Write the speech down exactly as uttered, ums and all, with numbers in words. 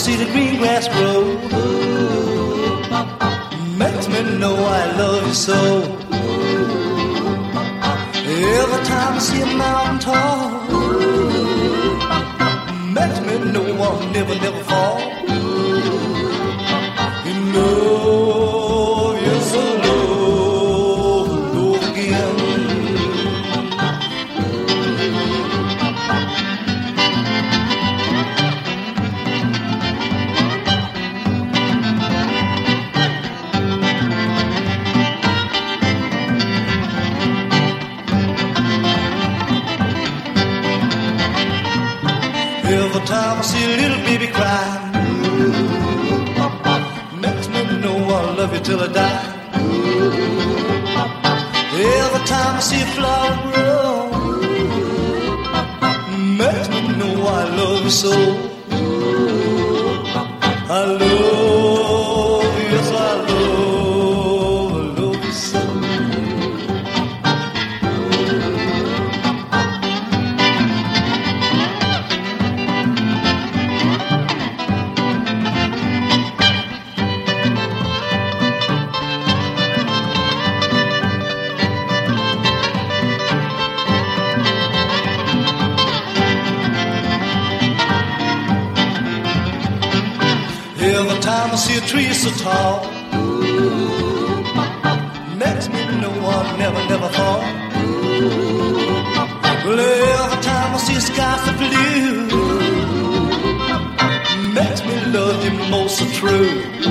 see the green grass grow, makes me know I love you so. Every time I see a mountain tall, makes me know I'll never, never fall. You know you're so low, low again. Every time I see a little baby cry, makes me know I'll love you till I die. Every time I see a flower grow, makes me know I love you so. I love you, yes I love, I love you so. Every time I see a tree so tall, makes me know I'll never, never fall. Well, every time I see a sky so blue, makes me love you most so true.